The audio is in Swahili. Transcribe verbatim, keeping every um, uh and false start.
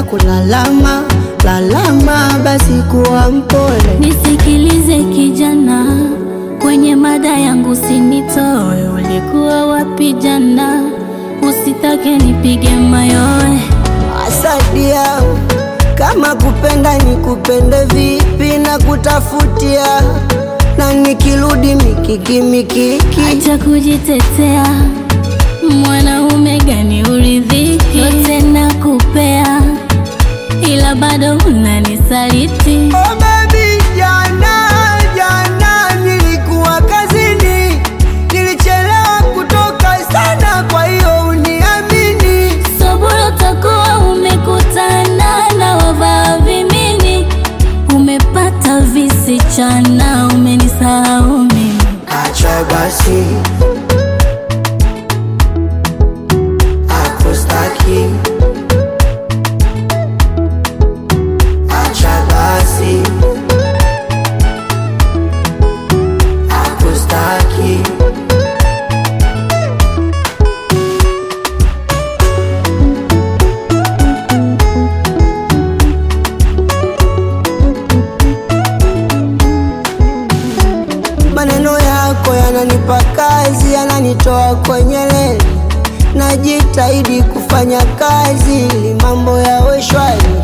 kulalama, lalama basi kuwa mpole. Nisikilize kijana, kwenye mada yangu sinitoe. Ulikuwa wapi jana? Usitake nipige mayowe. Asadia, kama kupenda nikupende vipi na kutafutia, na nikirudi mikiki mikiki. Acha kujitetea, mwanaume gani uridhiki? Yote nakupea, ila bado unanisaliti. Oh baby, jana, jana nilikuwa kazini, nilichelewa kutoka sana, kwa hiyo uniamini. Sobolo takuwa umekutana na wavaa vimini, umepata visichana, umenisahau mimi. Acha basi, akustaki. Acha basi, akustaki. Maneno yako yananipa kazi, yananitoa kwenye leni. Najitahidi kufanya kazi ili mambo yawe shwari.